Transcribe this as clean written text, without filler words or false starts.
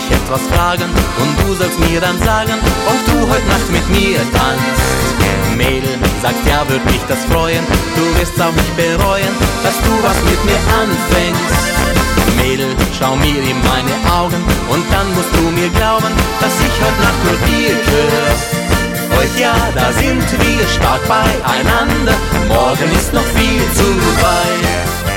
dich etwas fragen und du sollst mir dann sagen, ob du heute Nacht mit mir tanzt. Mädel, sagt ja, würd mich das freuen, du wirst's auch nicht bereuen, dass du was mit mir anfängst. Mädel, schau mir in meine Augen und dann musst du mir glauben, dass ich heute Nacht nur dir gehör. Heute ja, da sind wir stark beieinander, morgen ist noch viel zu weit.